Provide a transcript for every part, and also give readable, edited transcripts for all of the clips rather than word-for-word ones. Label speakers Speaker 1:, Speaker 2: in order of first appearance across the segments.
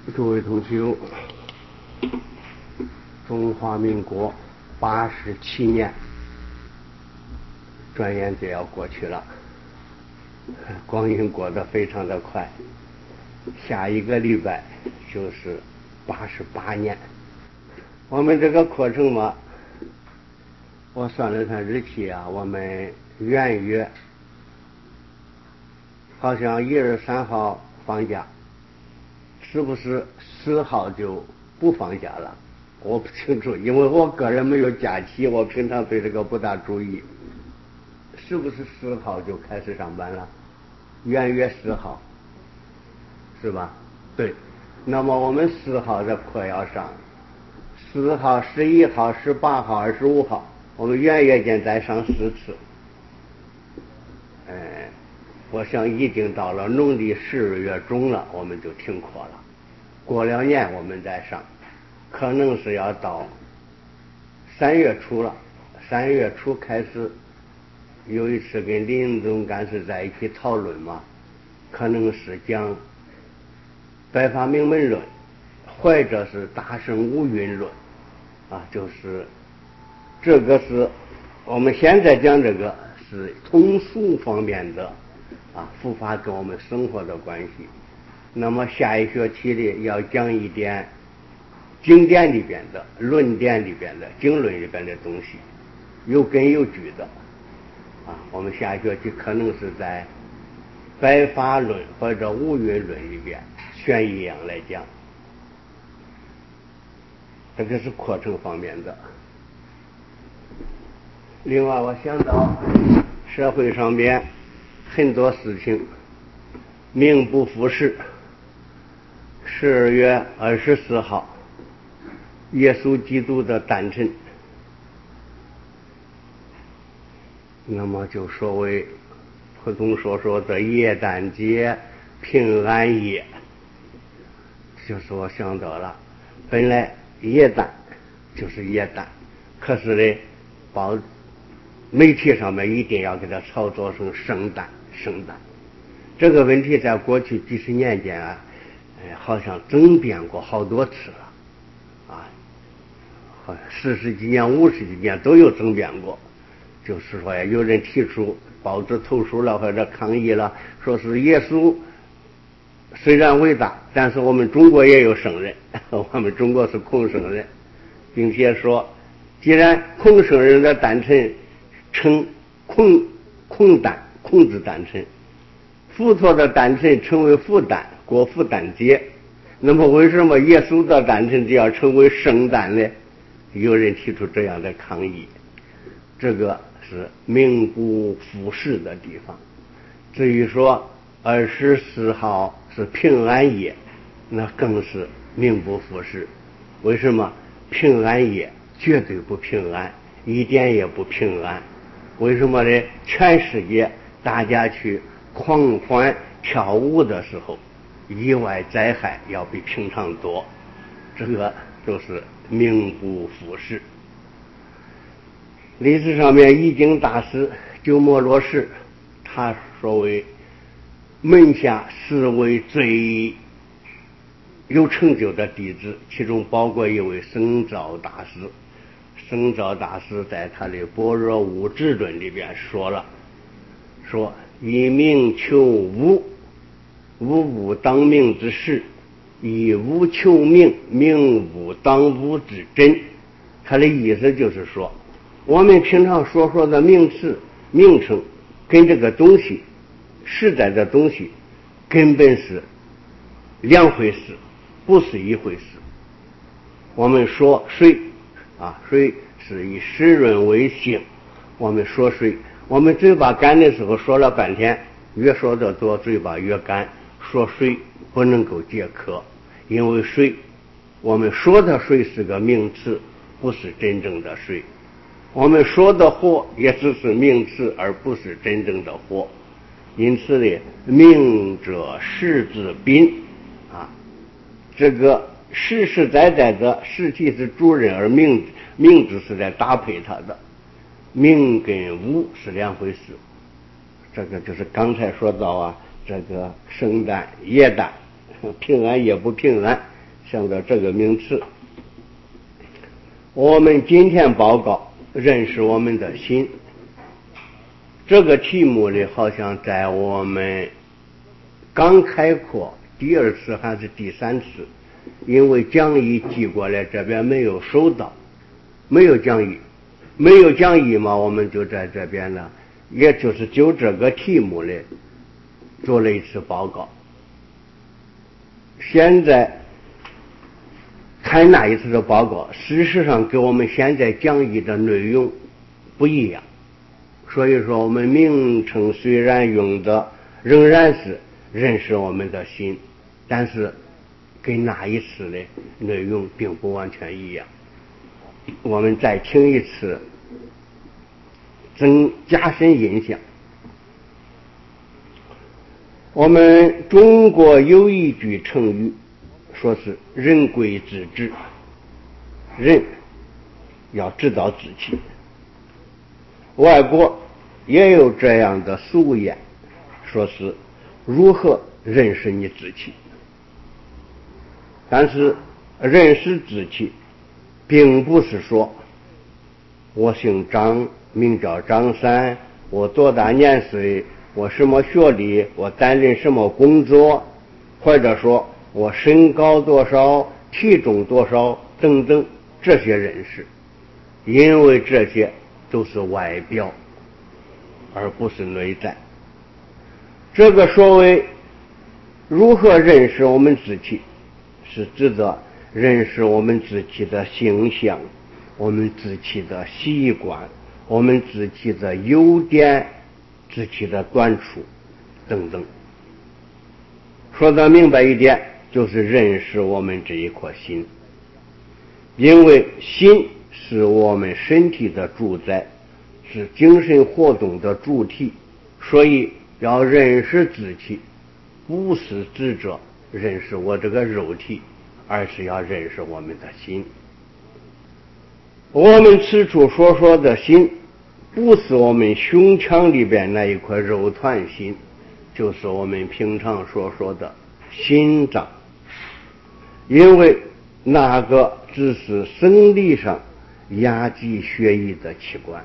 Speaker 1: 诸位同修，中华民国87年，转眼就要过去了，光阴过得非常的快，下一个礼拜就是88年。我们这个课程嘛，我算了算日期啊，我们元月好像1月3号放假，是不是10号就不放假了？我不清楚，因为我个人没有假期，我平常对这个不大注意。是不是10号就开始上班了？元月10号，是吧？对。那么我们4号的课要上，4号、11号、18号、25号，我们元月间再上4次。我想已经到了农历12月中了，我们就停课了。过了年我们再上，可能是要到3月初了。3月初开始，有一次跟林总干事在一起讨论嘛，可能是讲白发明门论，或者是大乘无蕴论啊，就是这个是我们现在讲这个是通俗方面的啊，佛法跟我们生活的关系。那么下一学期里要讲一点经典里边的、论点里边的、经论里边的东西，有根有据的啊。我们下一学期可能是在白法论或者无蕴论里边选一样来讲，这个是课程方面的。另外我想到社会上面很多事情名不副实。12月24号耶稣基督的诞辰，那么就所谓普通说的耶诞节、平安夜，就是我想到了，本来耶诞就是耶诞，可是呢媒体上面一定要给它炒作成圣诞。这个问题在过去几十年间啊，好像争辩过好多次了啊，40几年、50几年都有争辩过。就是说呀，有人提出报纸投诉了或者抗议了，说是耶稣虽然伟大，但是我们中国也有圣人，我们中国是孔圣人，并且说既然孔圣人的诞辰称孔子诞辰，佛陀的诞辰称为复诞，过复诞节，那么为什么耶稣的诞辰就要称为圣诞呢？有人提出这样的抗议，这个是名不副实的地方。至于说24号是平安夜，那更是名不副实。为什么？平安夜绝对不平安，一点也不平安。为什么呢？全世界大家去狂欢跳舞的时候，意外灾害要比平常多，这个就是名不副实。历史上面易经大师鸠摩罗什，他说为门下10位最有成就的弟子，其中包括一位僧肇大师。僧肇大师在他的《般若无智论》里边说了，说以名求物，物无当名之实；以物求名，名无当物之真。他的意思就是说，我们平常说的名词名称跟这个东西实在的东西根本是两回事，不是一回事。我们说水啊，水是以湿润为性，我们说水，我们嘴巴干的时候说了半天，越说得多嘴巴越干。说水不能够解渴，因为水我们说的水是个名词，不是真正的水。我们说的火也只是名词，而不是真正的火。因此呢，明者实之宾啊，这个实实在在的实体是主人，而名字是在搭配它的。名跟物是两回事。这个就是刚才说到啊，这个圣诞、耶诞、平安夜不平安， 想到这个名词。我们今天报告认识我们的心，这个题目呢，好像在我们刚开课第二次还是第三次，因为讲义寄过来这边没有收到，没有讲义嘛，我们就在这边呢，也就是就这个题目呢做了一次报告。现在看那一次的报告，事实上跟我们现在讲义的内容不一样，所以说我们名称虽然用的仍然是认识我们的心，但是跟那一次的内容并不完全一样。我们再听一次，加深印象。我们中国有一句成语，说是人贵自知，人要知道自己。外国也有这样的俗谚，说是如何认识你自己。但是认识自己并不是说我姓张，名叫张三，我多大年岁，我什么学历，我担任什么工作，或者说我身高多少，体重多少等等这些认识，因为这些都是外表而不是内在。这个所谓如何认识我们自己，是指的认识我们自己的形象，我们自己的习惯，我们自己的优点，自己的短处等等。说得明白一点，就是认识我们这一颗心。因为心是我们身体的主宰，是精神活动的主体，所以要认识自己，不是指着认识我这个肉体，而是要认识我们的心。我们此处所说的心，不是我们胸腔里边那一块肉团心，就是我们平常所说的心脏。因为那个只是生理上压挤血液的器官，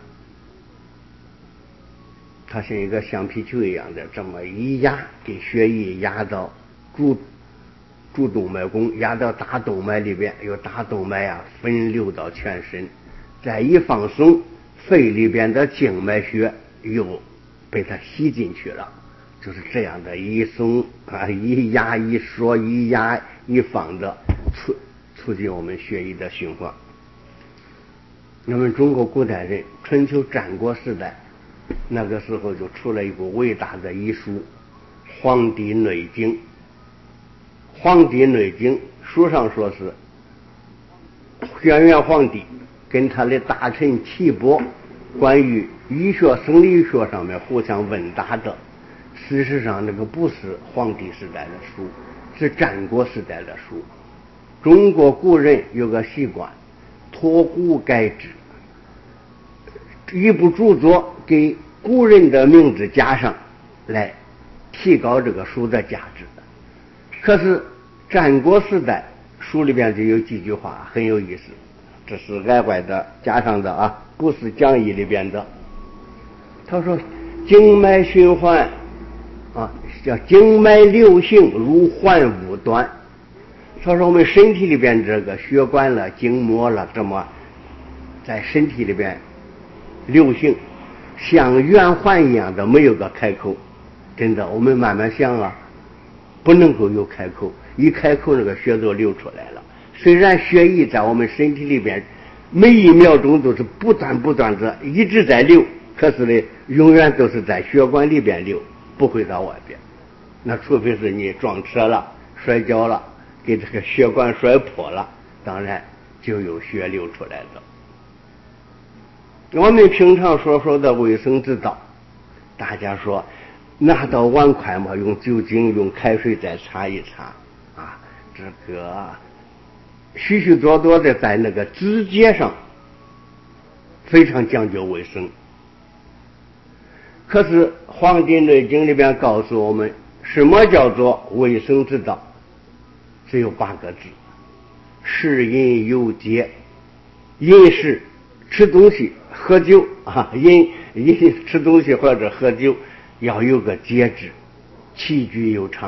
Speaker 1: 它像一个橡皮球一样的这么一压，给血液压到主动脉弓，压到大动脉里边，由大动脉啊分流到全身，再一放松，肺里边的静脉血又被它吸进去了，就是这样的一松啊，一压一缩，一压一放的促进我们血液的循环。我们中国古代人，春秋战国时代那个时候就出了一部伟大的医书《黄帝内经》。《黄帝内经》书上说是轩辕皇帝跟他的大臣岐伯关于医学生理学上面互相问答的。事实上那个不是黄帝时代的书，是战国时代的书。中国古人有个习惯，托古改制，一部著作给古人的名字加上来，提高这个书的价值。可是战国时代书里边就有几句话很有意思，这是额外的加上的啊，不是讲义里边的。他说经脉循环啊，叫经脉流行如环物短。他说我们身体里边这个血管了、经膜了，这么在身体里边流行，像圆环一样的，没有个开口。真的，我们慢慢想啊，不能够有开口，一开口那个血都流出来了。虽然血液在我们身体里边每一秒钟都是不断的一直在流，可是呢永远都是在血管里边流，不会到外边。那除非是你撞车了、摔跤了，给这个血管摔破了，当然就有血流出来的。我们平常所说的卫生之道，大家说拿到碗筷嘛，用酒精用开水再擦一擦啊，这个许许多多的在那个指节上非常讲究卫生。可是《黄帝内经》里边告诉我们，什么叫做卫生之道？只有8个字， 食饮有节，饮食吃东西喝酒啊，饮吃东西或者喝酒要有个节制，起居有常。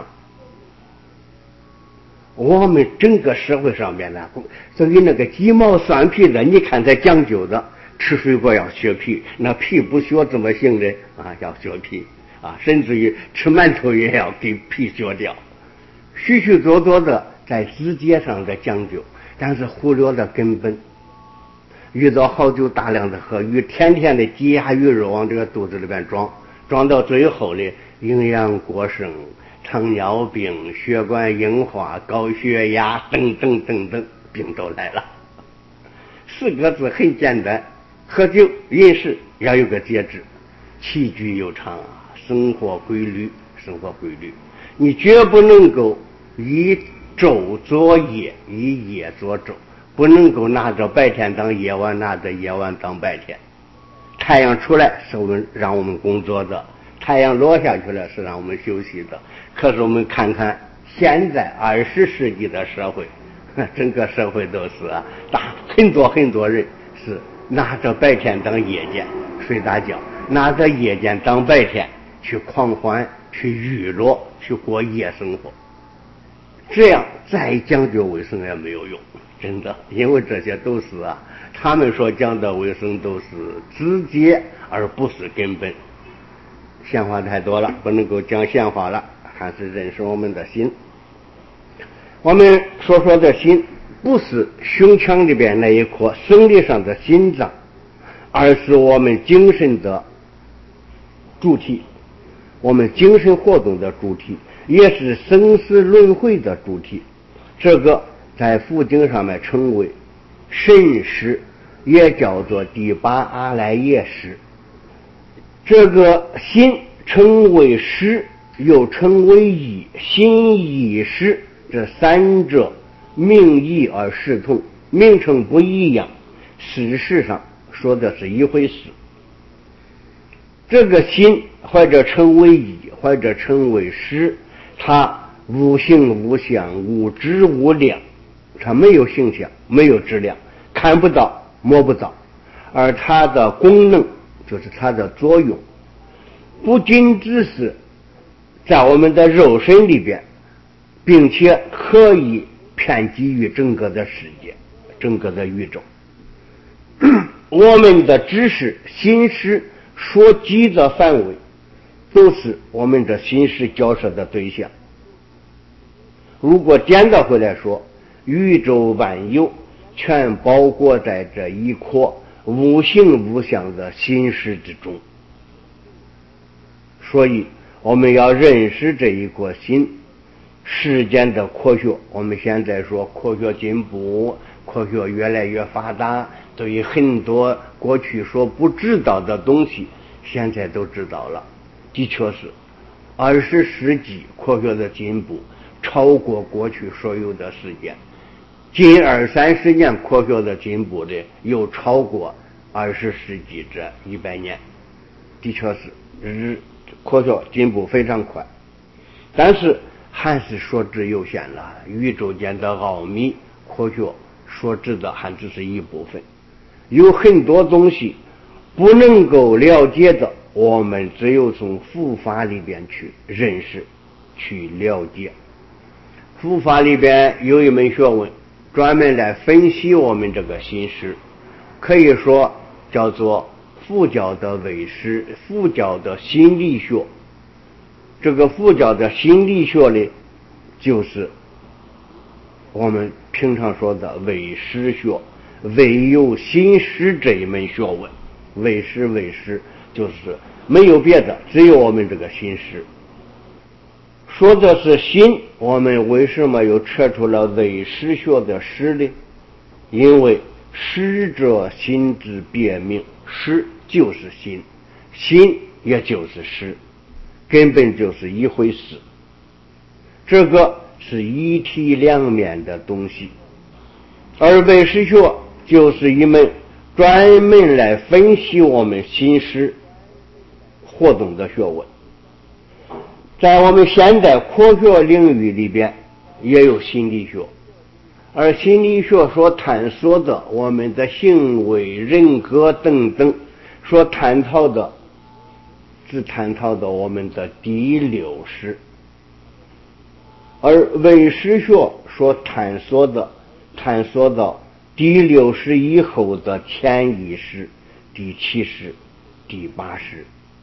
Speaker 1: 我们整个社会上面呢，所以那个鸡毛蒜皮的，你看他讲究的，吃水果要削皮，那皮不削怎么行呢？啊，要削皮啊，甚至于吃馒头也要给皮削掉，许许多多的在直接上的讲究，但是忽略了根本。遇到好酒大量的喝，天天的鸡鸭鱼肉往这个肚子里边装到最后呢，营养过剩，糖尿病、血管硬化、高血压等等等等病都来了。4个字很简单，喝酒饮食要有个节制，起居有常啊，生活规律。你绝不能够以昼作夜，以夜作昼，不能够拿着白天当夜晚，拿着夜晚当白天。太阳出来是让我们工作的，太阳落下去了是让我们休息的。可是我们看看现在20世纪的社会，整个社会都是很多人是拿着白天当夜间睡大觉，拿着夜间当白天去狂欢、去娱乐、去过夜生活。这样再讲究卫生也没有用，真的，因为这些都是他们所讲的卫生都是直接而不是根本。闲话太多了，不能够讲闲话了，还是认识我们的心。我们所说的心，不是胸腔里边那一颗生理上的心脏，而是我们精神的主体，我们精神活动的主体，也是生死轮回的主体。这个在佛经上面称为神识，也叫做第8阿赖耶识。这个心称为识，又称为意，心意识这3者名义而视同，名称不一样，事实上说的是一回事。这个心或者称为意，或者称为识，它无形无相，无质无量，它没有形象，没有质量，看不到摸不到，而它的功能就是它的作用不仅只是在我们的肉身里边，并且可以遍及于整个的世界，整个的宇宙。我们的知识心识所及的范围都是我们的心识交涉的对象。如果颠倒回来说，宇宙万有全包裹在这一颗无形无相的心识之中。所以我们要认识这一颗心。世间的科学，我们现在说科学进步，科学越来越发达，对于很多过去所不知道的东西现在都知道了。的确是20世纪科学的进步超过过去所有的时间，近20-30年科学的进步的又超过20世纪这100年。的确是科学进步非常快，但是还是所知有限了。宇宙间的奥秘，科学所知的还只是一部分，有很多东西不能够了解的，我们只有从佛法里边去认识、去了解。佛法里边有一门学问，专门来分析我们这个心识，可以说叫做佛教的唯识，佛教的心理学。这个佛教的心理学呢，就是我们平常说的唯识学，唯有心识这一门学问。唯识就是没有别的，只有我们这个心识。说的是心，我们为什么又扯出了唯识学的识呢？因为识者心之别名，识就是心，心也就是识，根本就是一回事。这个是一体两面的东西。而唯识学就是一门专门来分析我们心识活动的学问。在我们现代科学领域里边也有心理学， 而心理学所探索的我们的行为、人格等等，所探讨的只探讨的我们的第六识，而唯识学所探索到第六识以后的潜意识、第七识、第八识。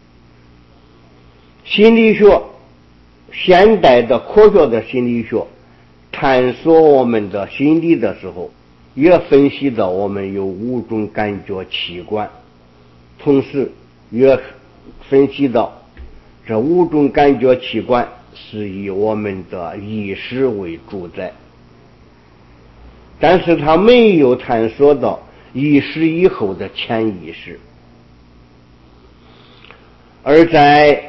Speaker 1: 心理学，现代的科学的心理学探索我们的心理的时候，也分析到我们有5种感觉器官，同时也分析到这5种感觉器官是以我们的意识为主宰，但是他没有探索到意识以后的潜意识。而在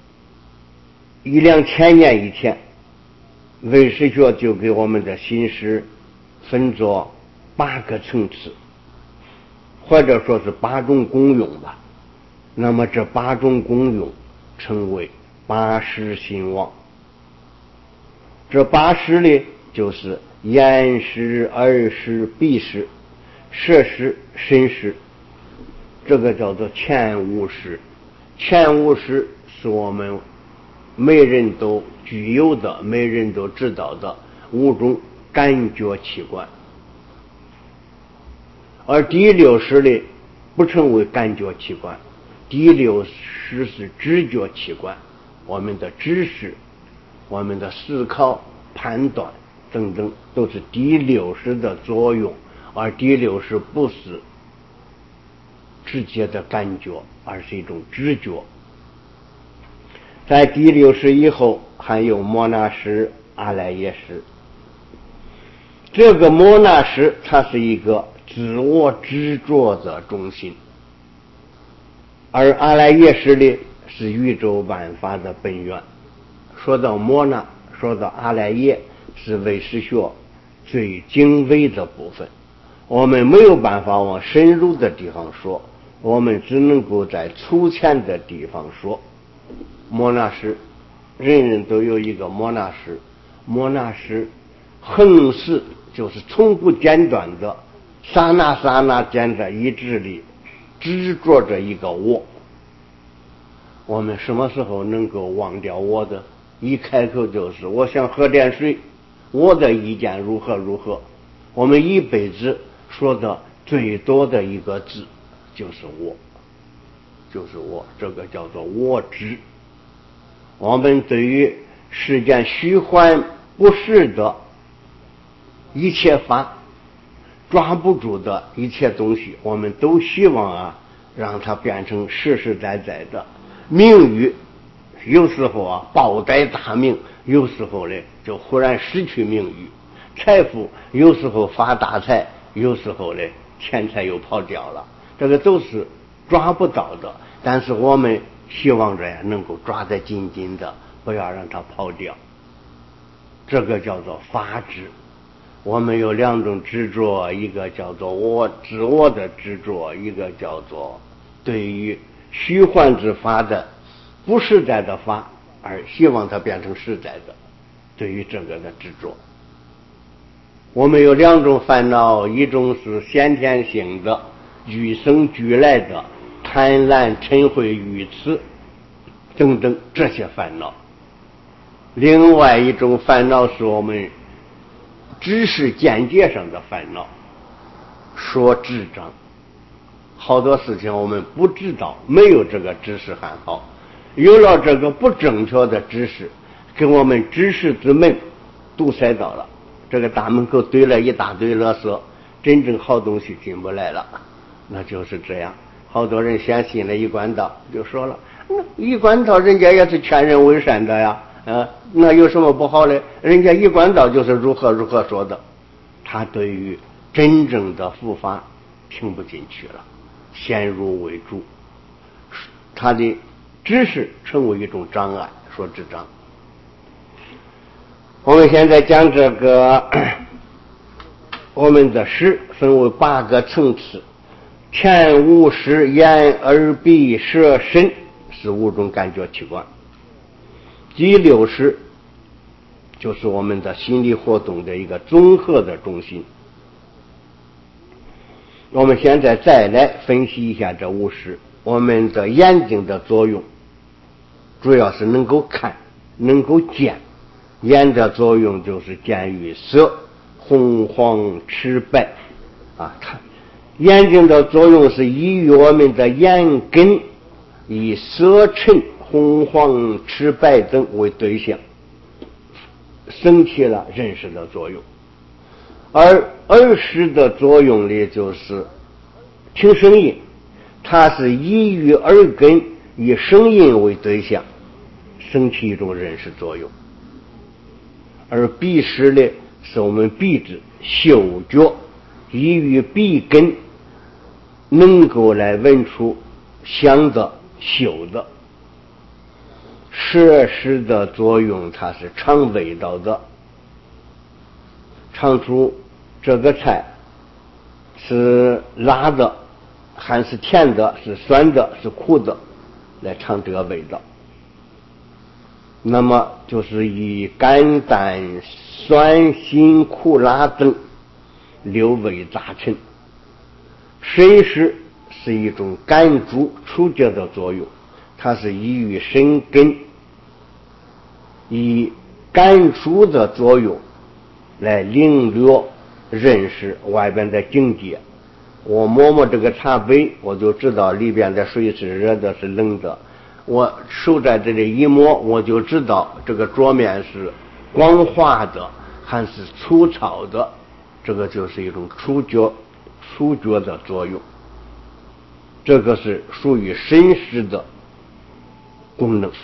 Speaker 1: 1-2000年以前，唯识学就给我们的心识分作8个层次，或者说是8种功用吧。那么这8种功用称为8识心王。这8识呢，就是眼识、耳识、鼻识、舌识、身识，这个叫做前5识。前5识是我们每人都具有的、每人都知道的5种感觉器官。而第六识呢，不称为感觉器官，第六识是知觉器官，我们的知识、我们的思考、判断等等都是第六识的作用，而第六识不是直接的感觉，而是一种知觉。在第六识以后还有摩那识、阿赖耶识。这个摩那识它是一个自我执着的中心，而阿赖耶识呢是宇宙万法的本源。说到摩那，说到阿赖耶，是唯识学最精微的部分，我们没有办法往深入的地方说，我们只能够在粗浅的地方说。摩那识，人人都有一个摩那识，摩那识恒时就是从不间断的，刹那刹那间的意志力执着着一个我。我们什么时候能够忘掉我的？一开口就是我想喝点水，我的意见如何如何。我们一辈子说的最多的一个字就是我，就是我，这个叫做我执。我们对于世间虚幻不实的一切法，抓不住的一切东西，我们都希望让它变成实实在在的。名誉有时候报代大名，有时候呢就忽然失去名誉；财富有时候发大财，有时候呢钱财又跑掉了，这个都是抓不到的。但是我们希望着能够抓得紧紧的，不要让它跑掉。这个叫做法执。我们有2种执着，一个叫做我自我的执着，一个叫做对于虚幻之法的不实在的法而希望它变成实在的，对于这个的执着。我们有2种烦恼，一种是先天性的与生俱来的贪婪、嗔恚、愚痴等等这些烦恼，另外一种烦恼是我们知识见解上的烦恼，说智障。好多事情我们不知道，没有这个知识还好，有了这个不正确的知识，给我们知识之门堵塞到了，这个大门口堆了一大堆垃圾，真正好东西进不来了。那就是这样，好多人先信了一贯道，就说了，一贯道人家也是劝人为善的呀，那有什么不好的？人家一贯道就是如何如何说的，他对于真正的佛法听不进去了，先入为主，他的知识成为一种障碍，说智障。我们现在讲这个我们的识分为8个层次，前5识眼耳鼻舌身是5种感觉器官，第六识就是我们的心理活动的一个综合的中心。我们现在再来分析一下这五识。我们的眼睛的作用主要是能够看，能够见。眼的作用就是见于色，红黄赤白啊。眼睛的作用是依于我们的眼根，以色尘红黄赤白等为对象，升起了认识的作用。而耳识的作用呢，就是听声音，它是依于耳根，以声音为对象，升起一种认识作用。而鼻识呢，是我们鼻子嗅觉，依于鼻根，能够来闻出香的嗅的。舌识的作用，它是尝味道的，尝出这个菜是辣的还是甜的，是酸的是苦的，来尝这个味道。那么就是以甘淡酸辛苦辣等六味杂陈。身识是一种感触触觉的作用，它是依于身根，以感触的作用来领略认识外边的境界。我摸摸这个茶杯，我就知道里边的水是热的是冷的。我手在这里一摸，我就知道这个桌面是光滑的还是粗糙的。这个就是一种触觉的作用，这个是属于身识的功能。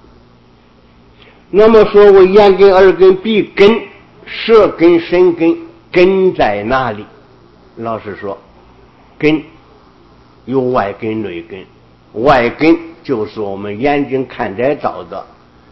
Speaker 1: 那么说为眼根、耳根、鼻根、舌根、身根，根在哪里？老实说，根有外根内根。外根就是我们眼睛看得到的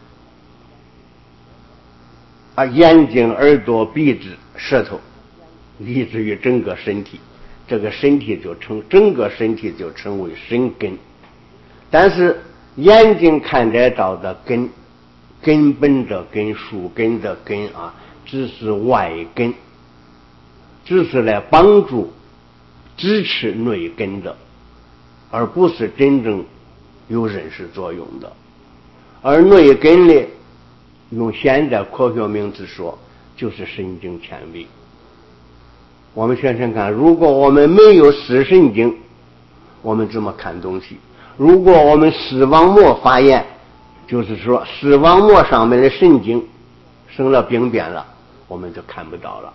Speaker 1: 眼睛、耳朵、鼻子、舌头，以至于整个身体。这个身体整个身体就称为身根。但是眼睛看得到的根，根本的根、树根的根只是外根，只是来帮助支持内根的，而不是真正有认识作用的。而内根呢，用现在科学名词说，就是神经纤维。我们想想看，如果我们没有视神经，我们怎么看东西？如果我们视网膜发炎，就是说视网膜上面的神经生了病变了，我们就看不到了。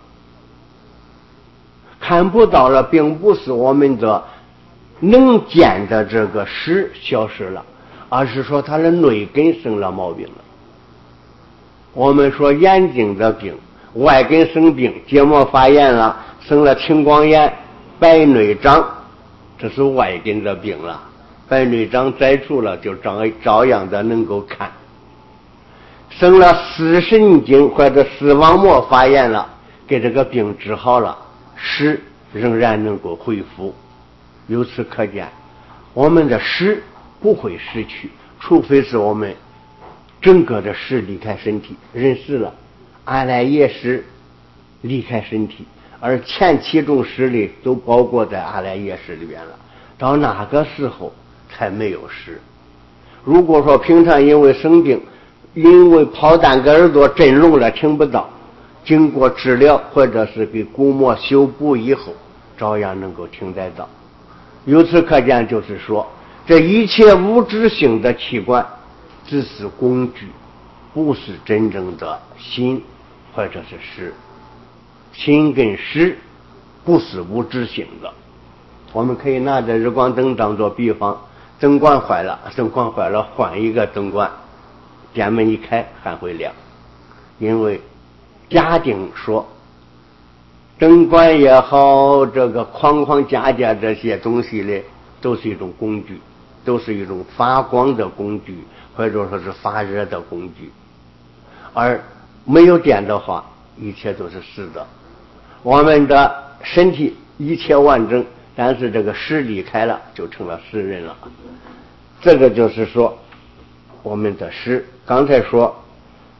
Speaker 1: 看不到了，并不是我们的能见的这个视消失了，而是说它的内根生了毛病了。我们说眼睛的病，外根生病，结膜发炎了，生了青光眼、白内障，这是外根的病了。白内障摘除了，就照样的能够看。生了视神经或者视网膜发炎了，给这个病治好了，视仍然能够恢复。由此可见，我们的视不会失去，除非是我们整个的视离开身体，人死了，阿赖耶识离开身体，而前七种识里都包括在阿赖耶识里边了，到那个时候才没有识。如果说平常因为生病，因为炮弹给耳朵震聋了听不到，经过治疗或者是给鼓膜修补以后，照样能够听得到。由此可见，就是说这一切物质性的器官只是工具，不是真正的心或者是识。心跟识不是物质性的。我们可以拿着日光灯当做比方，灯管坏了换一个灯管，电门一开还会亮。因为假定说灯管也好，这个框架这些东西呢，都是一种工具，都是一种发光的工具，或者说是发热的工具。而没有电的话，一切都是死的。我们的身体一切完整，但是这个识离开了，就成了识人了。这个就是说我们的识。刚才说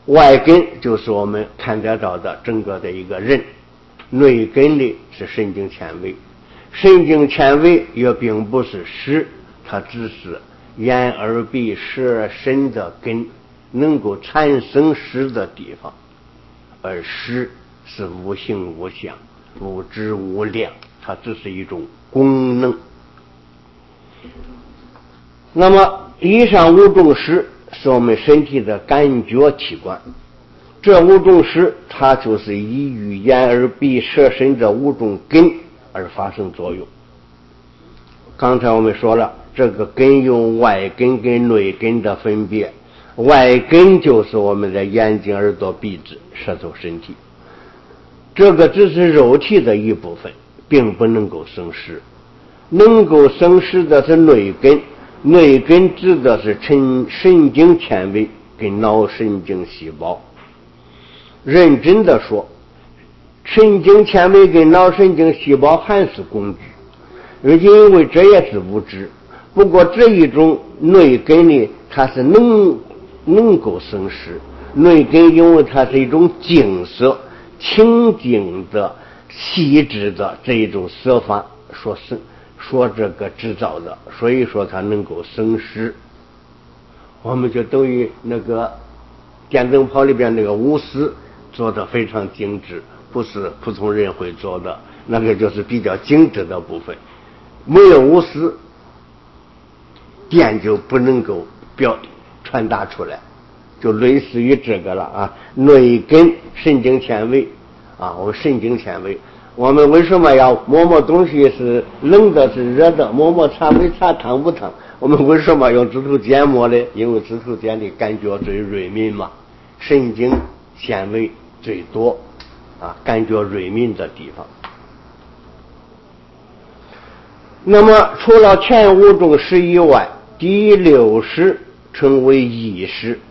Speaker 1: 外根就是我们看得到的整个的一个人，内根的是神经纤维。神经纤维也并不是实，它只是眼耳鼻舌身的根能够产生实的地方，而实是无形无相无质无量，它只是一种功能。那么以上五种识是我们身体的感觉器官，这五种识它就是依于眼耳鼻舌身这五种根而发生作用。刚才我们说了，这个根有外根跟内根的分别，外根就是我们的眼睛耳朵鼻子舌头身体，这个只是肉体的一部分，并不能够生识。能够生识的是内根，内根指的是神经纤维跟脑神经细胞。认真的说，神经纤维跟脑神经细胞还是工具，因为这也是物质。不过这一种内根呢，它是能够生识。内根因为它是一种净色清净的细致的这一种色法说这个制造的，所以说它能够生识。我们就等于那个电灯泡里边那个钨丝做的非常精致，不是普通人会做的，那个就是比较精致的部分。没有钨丝，电就不能够传达出来，就类似于这个了啊。内根神经纤维啊，我神经纤维，我们为什么要摸东西是冷的是热的，摸茶没茶烫不烫？我们为什么用指头尖摸呢？因为指头尖的感觉最锐敏嘛，神经纤维最多啊，感觉锐敏的地方。那么除了前五种识以外，第六识称为意识。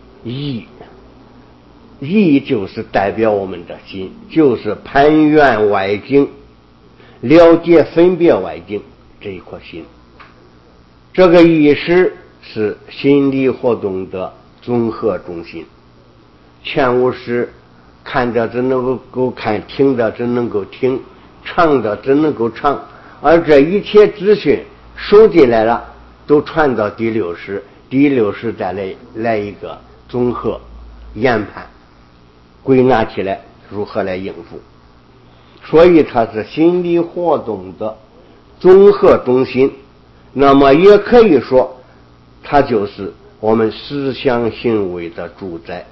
Speaker 1: 意就是代表我们的心，就是攀缘外境，了解分别外境这一颗心。这个意识是心理活动的综合中心。前五识看的只能够看，听的只能够听，唱的只能够唱，而这一切资讯收进来了，都传到第六识，第六识再来一个综合研判，归纳起来如何来应付。所以它是心理活动的综合中心。那么也可以说它就是我们思想行为的主宰。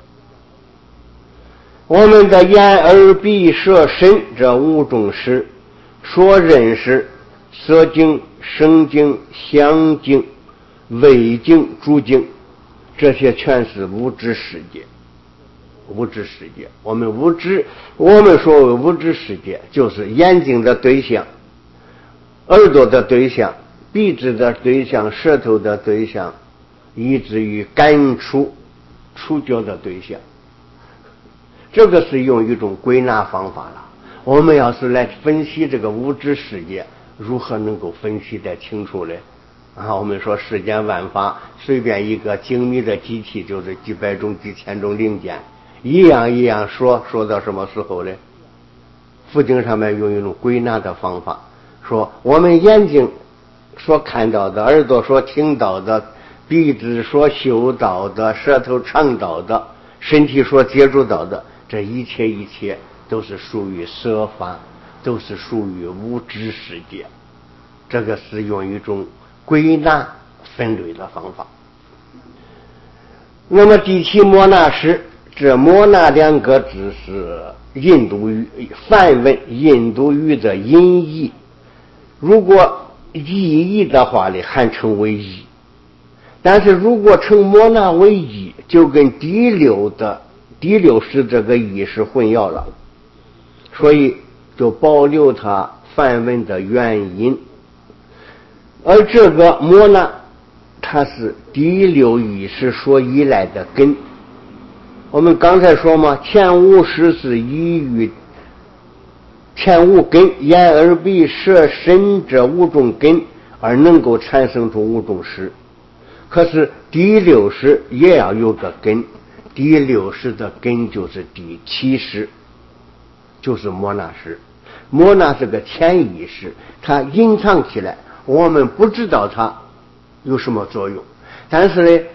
Speaker 1: 我们的眼耳鼻舌身这五种识所认识色境声境香境味境触境，这些全是物质世界。物质世界，我们所谓物质世界，就是眼睛的对象，耳朵的对象，鼻子的对象，舌头的对象，以至于感触触觉的对象。这个是用一种归纳方法了。我们要是来分析这个物质世界，如何能够分析得清楚呢？啊，我们说世间万法，随便一个精密的机器，就是几百种几千种零件，一样一样说到什么时候呢？佛经上面用一种归纳的方法，说我们眼睛所看到的，耳朵所听到的，鼻子所嗅到的，舌头尝到的，身体所接触到的，这一切都是属于色法，都是属于物质世界。这个是用一种归纳分类的方法。那么第七摩那识，这摩那两个字是印度语梵文印度语的音译，如果意译的话呢，还称为意，但是如果称摩那为意，就跟第六识这个意是混淆了，所以就保留它梵文的原因。而这个摩那它是第六意识所依赖的根。我们刚才说嘛，前五识是依于前五根，眼耳鼻舌身这五种根而能够产生出五种识。可是第六识也要有个根， 第六识的根就是第七识，就是摩那识。摩那是个潜意识，它隐藏起来，我们不知道它有什么作用，但是呢，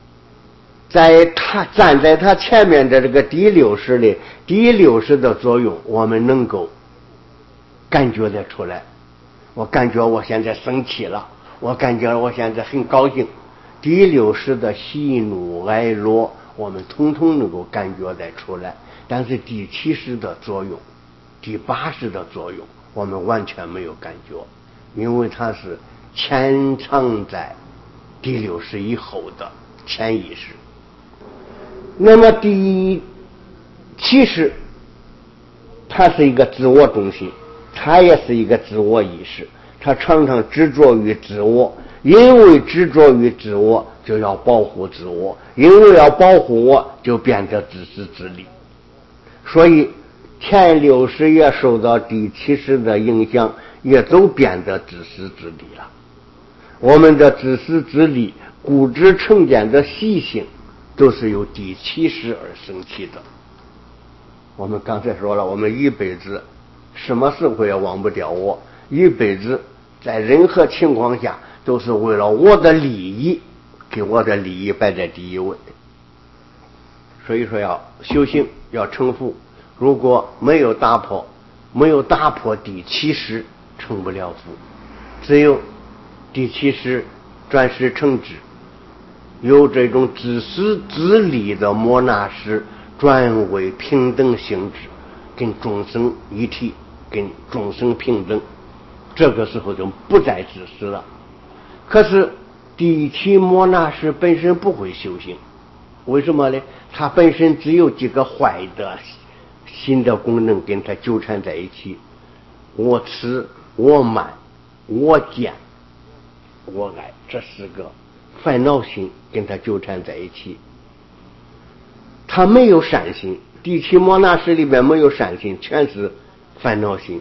Speaker 1: 站在它前面的这个第六识里，第六识的作用我们能够感觉得出来。我感觉我现在生气了，我感觉我现在很高兴，第六识的喜怒哀乐我们统统能够感觉得出来，但是第七识的作用，第八识的作用我们完全没有感觉，因为它是潜藏在第六识以后的潜意识。那么第七识它是一个自我中心，它也是一个自我意识，它常常执着于自我，因为执着于自我就要保护自我，因为要保护我就变得自私自利，所以前六识也受到第七识的影响，也都变得自私自利了。我们的自私自利、固执成见的习性都是由第七识而生起的。我们刚才说了，我们一辈子什么时候也忘不掉我，一辈子在任何情况下都是为了我的利益，给我的利益摆在第一位。所以说要修行，要成佛，如果没有打破第七识，成不了佛。只有第七识转识成智，由这种自私自利的摩那识转为平等性质，跟众生一体，跟众生平等，这个时候就不再自私了。可是第七摩那识本身不会修行，为什么呢？它本身只有几个坏的新的功能跟它纠缠在一起，我痴、我慢、我见、我爱，这四个烦恼心跟它纠缠在一起。它没有善心，第七摩那识里边没有善心，全是烦恼心。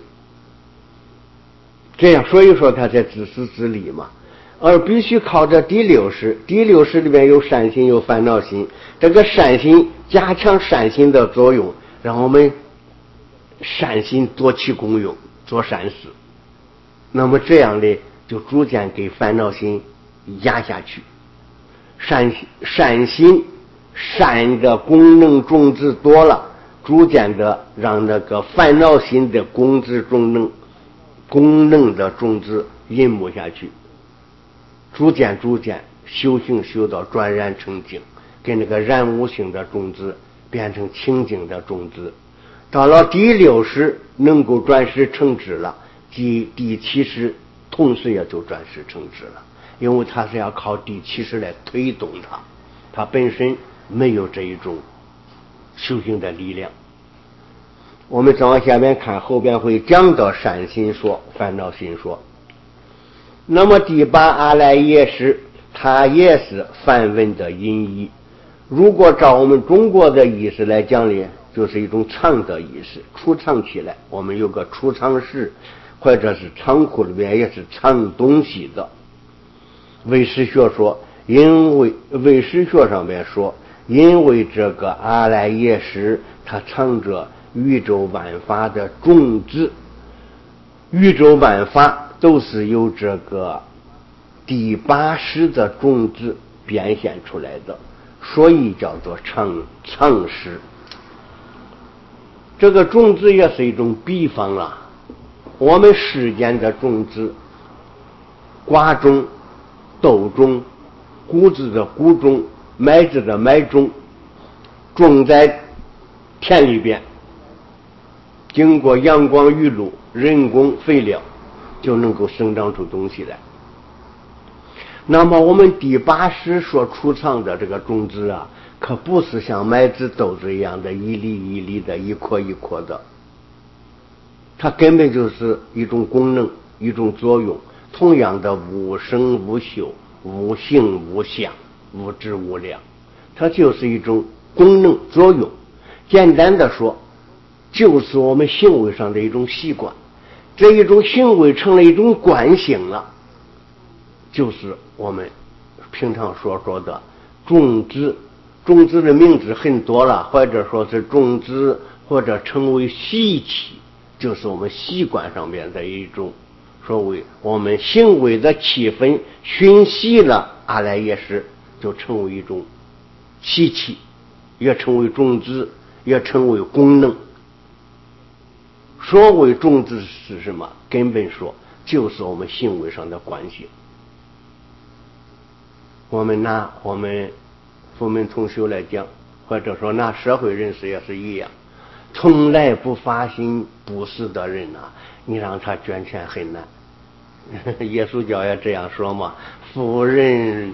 Speaker 1: 这样，所以说它才自私自利嘛。而必须靠着第六识，第六识里边有善心有烦恼心，这个善心加强善心的作用，让我们善心多起功用，做善事。那么这样的就逐渐给烦恼心压下去，善心善的功能种子多了，逐渐的让那个烦恼心的功能的种子隐没下去，逐渐修行修到转染成净，跟那个染污性的种子变成清净的种子。到了第六识能够转识成智了，第七识同时也就转识成智了，因为它是要靠第七识来推动它本身没有这一种修行的力量。我们再往下面看，后边会讲到善心说、烦恼心说。那么第八阿赖耶识，它也是梵文的音译。如果照我们中国的意思来讲呢，就是一种藏的意思，储藏起来。我们有个储藏室，或者是仓库里面也是藏东西的。唯识学说，因为唯识学上面说，因为这个阿赖耶识它藏着宇宙万法的种子，宇宙万法都是由这个第八识的种子变现出来的，所以叫做藏识。这个种子也是一种比方了，我们世间的种子，瓜种、豆种、谷子的谷种、麦子的麦种，种在田里边，经过阳光雨露、人工肥料，就能够生长出东西来。那么我们第八识所储藏的这个种子啊，可不是像麦子豆子一样的一粒一粒的、一颗一颗的，它根本就是一种功能、一种作用。同样的无声无嗅、无形无相、无质无量，它就是一种功能作用。简单的说，就是我们行为上的一种习惯，这一种行为成了一种惯性了，就是我们平常所说的种子种子的名字很多了，或者说是种子，或者称为习气，就是我们习惯上面的一种所谓我们行为的气氛熏习了阿赖耶识，就成为一种习气，也称为种子，也称为功能。所谓种子是什么？根本说就是我们行为上的惯性。我们拿我们佛门同修来讲，或者说拿社会人士也是一样，从来不发心布施的人啊，你让他捐钱很难。耶稣教也这样说嘛，富人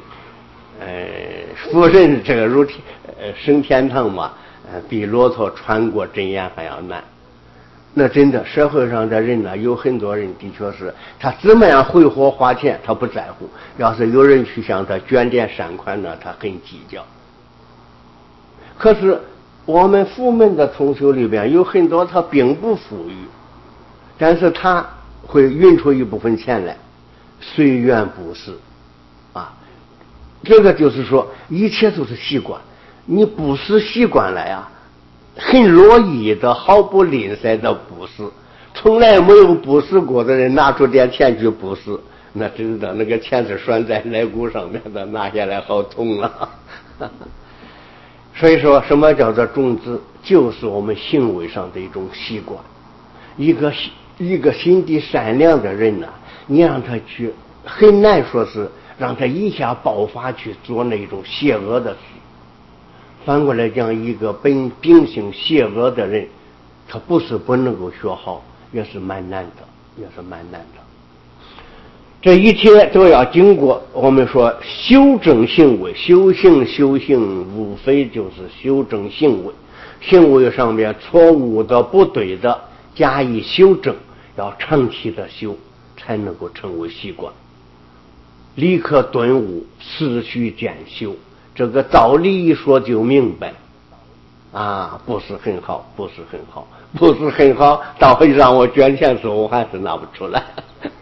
Speaker 1: 这个升天堂嘛，比骆驼穿过针眼还要难。那真的社会上的人呢，有很多人的确是他怎么样挥霍花钱他不在乎，要是有人去向他捐点善款呢，他很计较。可是我们佛门的同修里边有很多他并不富裕，但是他会匀出一部分钱来随缘布施啊。这个就是说一切都是习惯，你布施习惯了呀，很乐意的毫不吝啬的布施，从来没有布施过的人拿出点钱去布施，那真的那个钱是拴在肋骨上面的，拿下来好痛啊。所以说什么叫做种子，就是我们行为上的一种习惯。一个心地善良的人呢，你让他去很难说是让他一下爆发去做那种邪恶的事。反过来讲，一个秉性邪恶的人，他不是不能够学好，也是蛮难的。这一切都要经过我们说修正行为，修行无非就是修正行为，行为上面错误的不对的加以修正，要长期的修才能够成为习惯。立刻顿悟，持续渐修，这个道理一说就明白啊，不是很好，到会让我捐钱时候我还是拿不出来。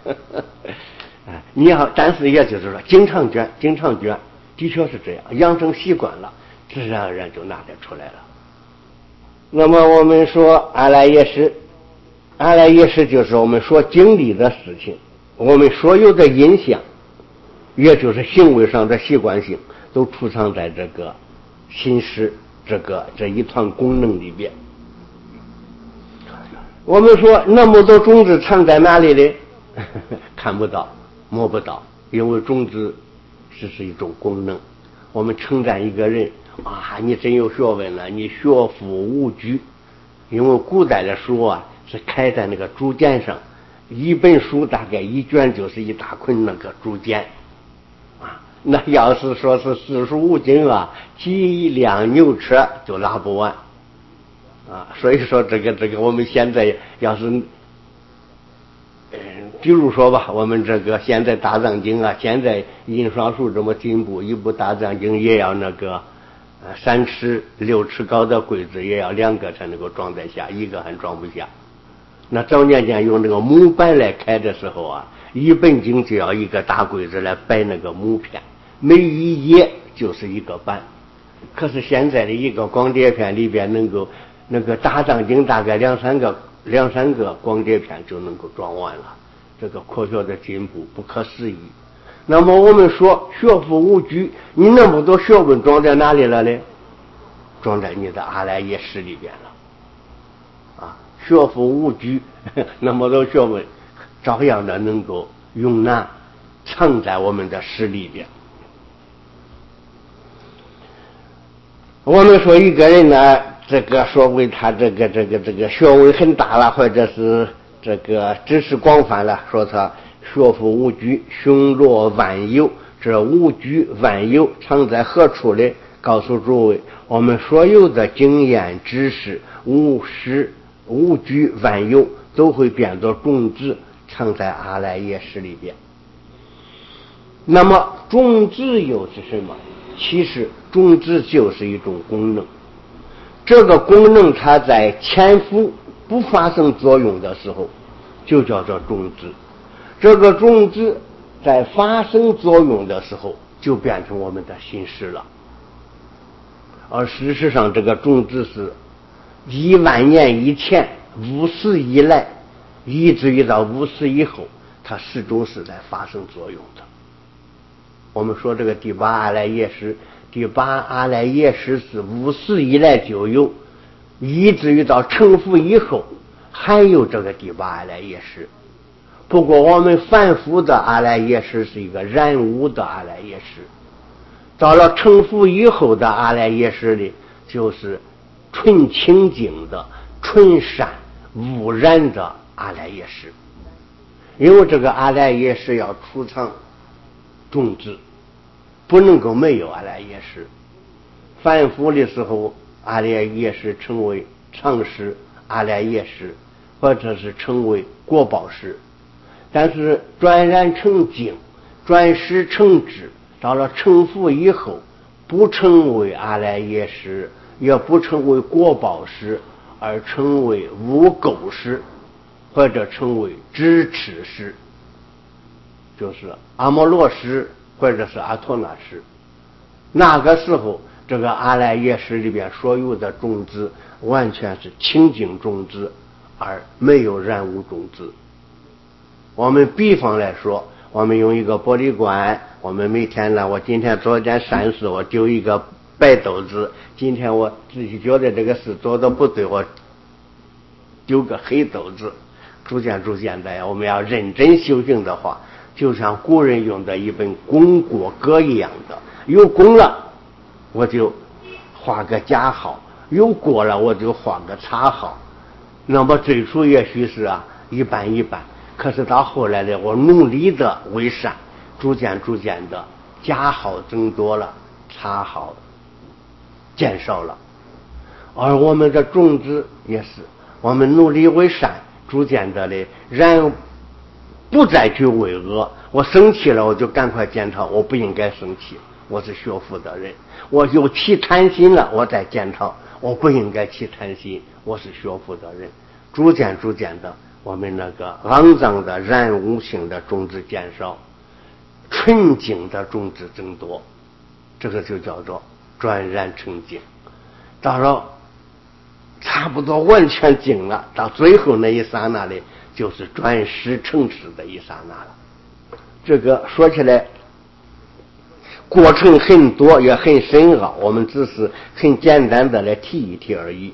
Speaker 1: 你要，但是也就是说经常捐，的确是这样，养成习惯了，自然而然就拿得出来了。那么我们说阿赖耶识就是我们所经历的事情，我们所有的印象，也就是行为上的习惯性，都储藏在这个心识这一团功能里边。我们说那么多种子藏在哪里呢？看不到摸不到，因为种子是一种功能。我们称赞一个人啊，你真有学问了，你学富无拘。因为古代的书啊是开在那个竹简上，一本书大概一卷就是一大捆那个竹简啊，那要是说是45斤啊，几辆牛车就拉不完啊。所以说这个我们现在要是比如说吧，我们这个现在大藏经啊，现在印刷术这么进步，一部大藏经也要那个3尺6尺高的柜子，也要2个才能够装得下，一个还装不下。那早年间用那个木板来开的时候啊，一本经就要一个大柜子来摆那个木片，每一页就是一个板。可是现在的一个光碟片里边能够那个大藏经大概两三个光碟片就能够装完了，这个科学的进步不可思议。那么我们说学富无拘，你那么多学问装在哪里了呢？装在你的阿赖耶识里边了啊！学富无拘，那么多学问照样的能够容纳藏在我们的识里边。我们说一个人呢，这个所谓他这个学问很大了，或者是这个知识广泛了，说他学富无拘，雄罗万有。这无拘万有藏在何处呢？告诉诸位，我们所有的经验知识无拘万有都会变作种子，藏在阿赖耶识里边。那么种子又是什么？其实种子就是一种功能，这个功能它在潜伏不发生作用的时候就叫做种子，这个种子在发生作用的时候就变成我们的心识了。 而事实上这个种子是10000年以前无始以来，以至于到无始以后，它始终是在发生作用的。我们说这个第八阿赖耶识，第八阿赖耶识是无始以来就有，以至于到成佛以后还有这个第八阿赖耶识。不过我们凡夫的阿赖耶识是一个染污的阿赖耶识，到了成佛以后的阿赖耶识里，就是纯清净的、纯善无染的阿赖耶识。因为这个阿赖耶识要储藏种子，不能够没有阿赖耶识。凡夫的时候，阿赖耶识称为常识阿赖耶识，或者是称为果报识。但是转染成净，转识成智，到了成佛以后，不成为阿赖耶识，也不成为果报识，而成为无垢识，或者称为知持识，就是阿摩罗识或者是阿陀那识。那个时候这个阿赖耶识里边所有的种子完全是清净种子，而没有染污种子。我们比方来说，我们用一个玻璃罐，我们每天呢，我今天做一件善事，我丢一个白豆子，今天我自己觉得这个事做的不对，我丢个黑豆子。逐渐的呀，我们要认真修行的话，就像古人用的一本功过格一样的，有功了我就画个甲号，有过了我就画个叉号。那么最初也许是一般，可是到后来呢，我努力的为善，逐渐的甲号增多了，叉号减少了。而我们的种子也是，我们努力为善，逐渐的人不再去为恶。我生气了，我就赶快检讨，我不应该生气，我是学佛的人。我有起贪心了，我再检讨，我不应该起贪心，我是学佛的人。逐渐的，我们那个肮脏的染污性的种子减少，纯净的种子增多，这个就叫做转染成净。到了差不多完全净了，到最后那一刹那里，就是转识成智的一刹那了。这个说起来过程很多也很深奥，我们只是很简单的来提一提而已。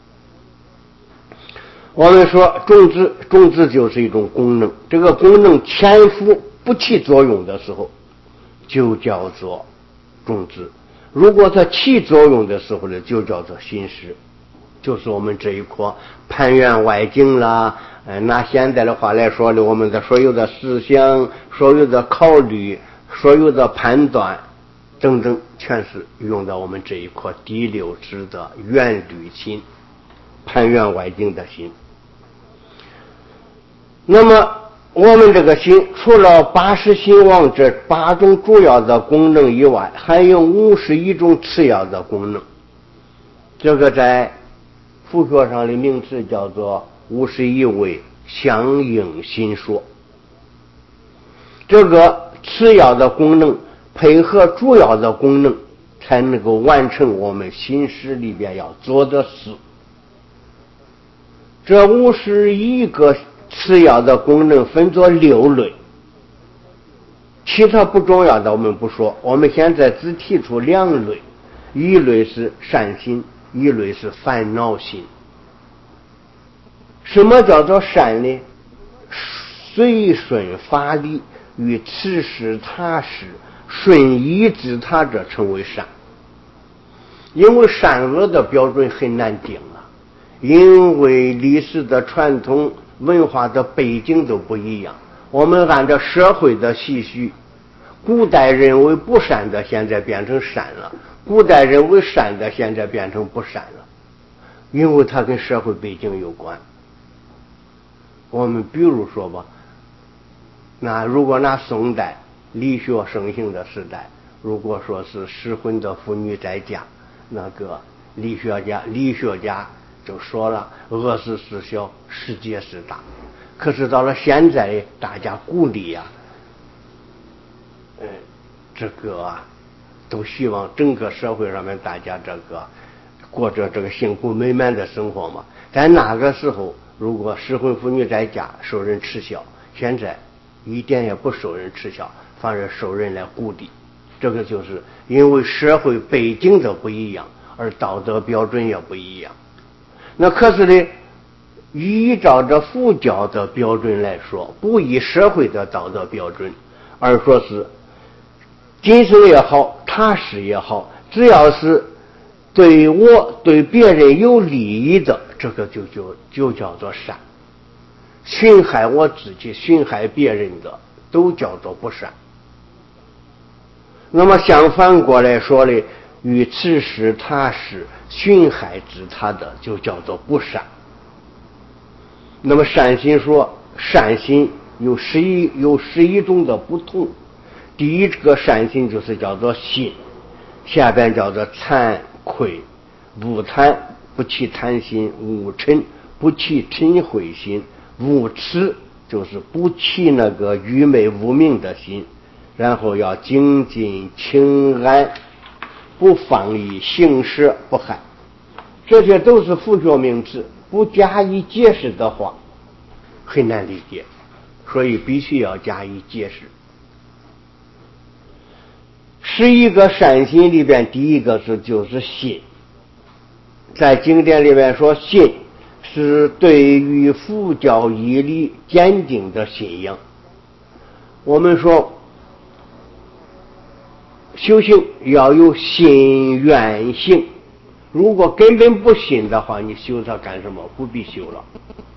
Speaker 1: 我们说种子就是一种功能，这个功能潜伏不起作用的时候就叫做种子，如果它起作用的时候呢，就叫做心识，就是我们这一颗攀缘外境啦。拿现在的话来说呢，我们的所有的思想、所有的考虑、所有的判断等等，全是用到我们这一颗第六识的缘虑心，攀缘外境的心。那么我们这个心除了80心王这8种主要的功能以外，还有51种次要的功能。这个在佛学上的名词叫做51位相应心说。这个次要的功能配合主要的功能，才能够完成我们心识里边要做的事。这51个次要的功能分作6类，其他不重要的我们不说，我们现在只提出2类，一类是善心，一类是烦恼心。什么叫做善呢？随顺法理，与此时他时顺依之他者称为善。因为善恶的标准很难定因为历史的传统文化的背景都不一样，我们按照社会的习俗，古代认为不善的现在变成善了，古代认为善的现在变成不善了，因为它跟社会背景有关。我们比如说吧，那如果拿宋代理学盛行的时代，如果说是失婚的妇女在家，那个理学家就说了，恶事事小，世界事大。可是到了现在，大家鼓励这个都希望整个社会上面大家这个过着这个幸福美满的生活嘛。但那个时候，如果失婚妇女在家受人耻笑，现在一点也不受人耻笑，反而受人来鼓励。这个就是因为社会背景的不一样，而道德标准也不一样。那可是呢，依照着佛教的标准来说，不以社会的道德标准，而说是今生也好，他世也好，只要是对我对别人有利益的，这个就叫做善。损害我自己损害别人的都叫做不善。那么相反过来说呢，与此事他事损害之他的就叫做不善。那么善心说，善心有11种的不同。第一个善心就是叫做信，下边叫做惭愧，无贪不起贪心，无嗔不起嗔恚心，无痴就是不起那个愚昧无明的心，然后要精进清安，不放逸，行舍不害。这些都是佛学名词，不加以解释的话很难理解，所以必须要加以解释。11个善心里边，第一个就是信。在经典里面说，信是对于佛教义理坚定的信仰。我们说修行要有信愿行，如果根本不信的话，你修它干什么？不必修了。